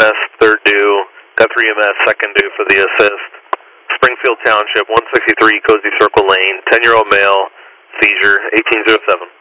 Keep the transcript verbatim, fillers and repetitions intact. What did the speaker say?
S, third due. Got three E M S, second due for the assist. Springfield Township, one sixty-three Cozy Circle Lane, ten-year-old male, seizure, eighteen oh seven.